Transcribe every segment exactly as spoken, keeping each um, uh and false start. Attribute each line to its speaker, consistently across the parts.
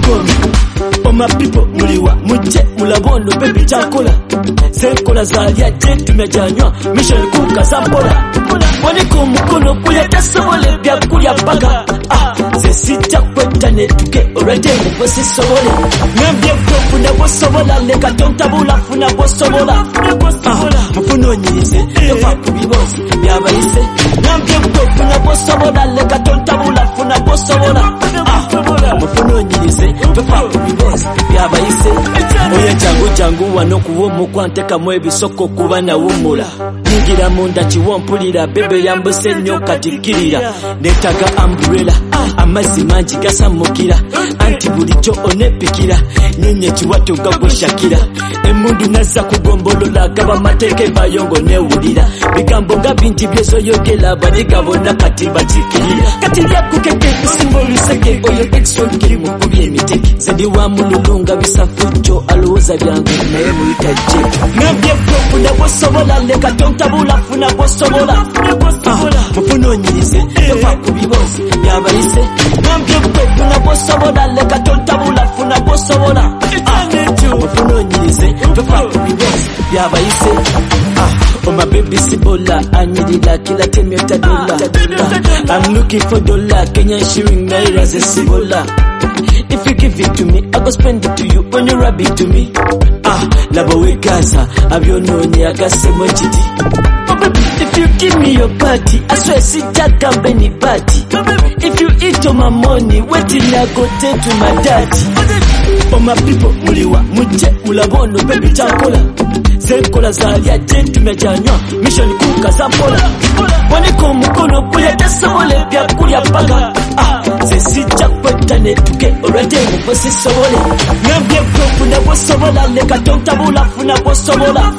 Speaker 1: komi. Oh my people, muliwa, muje, mulabono, baby chakola. Zenkola zalia, jeti mejanywa, mission kuka zambola. Waniko mukono kuya tasawole, bia kuya baga. Ah, zesita kweta netuke, already mwese sobole. Nambia kufuna bosobola, leka tontabula, funa bosobola. Ah, mufuno nyise, yofa kubibozi, yaba ise. Nambia kufuna bosobola, leka tontabula, funa bosobola. Ah, mufuno nyise, yofa kubibozi, yaba ise. Oya jangu jangu wano kuwomu kwanteka mwebi soko kubana umula. Ningira munda chiwompulira, bebe yambuse nyoka tikirira. Netaga umbrella, amazi manji gasamukira. Anti bulicho onepikira, nyenye chiwato gagwe shakira. Emundu naza kugombolola, gaba mateke bayongo newulira. Bigambo nga binti byezo yogela, barigabo nakati batikirira. Katiria kukeke, simbolu seke, oyo exon kirimu kubye miteke. Zedi wa mululunga bisafucho, aluza byangu, nae muita je. Nambye kufuna bosobola, leka tontabula, funa bosobola. Ah, mufuno nyise, yofa kubibozi, yaba ise. Nambye kufuna bosobola, leka tontabula, funa bosobola. Ah, mufuno nyise, yofa kubibozi, yaba ise. Ah, oh my baby sibola, anyirila kila temyota dola. I'm looking for dollar, Kenyan shilling naira ze sibola. If you give it to me, I go spend it to you when you rub it to me. Ah, labo we gaza, abyononye agase mwechiti. Oh baby, if you give me your body, I swear sitaka mbeni body. If you eat all my money, waiting I go take to my daddy. Oh my people, muliwa, muje, mulabono, baby chakola. Zenkola zalia, jeti mejanywa, mission kuka zambola. Waniko mukono kuya tasawole, bia kuya baga. Ah, zesita kweta netuke, already mwese sobole. Nambye kufuna bosobola, leka tontabula, funa bosobola.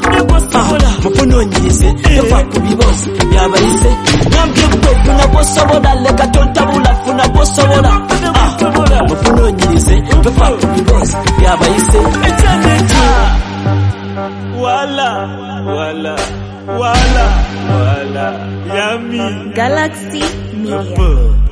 Speaker 1: Ah, mufuno nyise, yofa kubibozi, yaba ise. Nambye kufuna bosobola, leka tontabula, funa bosobola. Ah, mufuno nyise, yofa kubibozi, yaba ise.
Speaker 2: Wala, wala, wala, wala, yummy.
Speaker 3: Galaxy Media.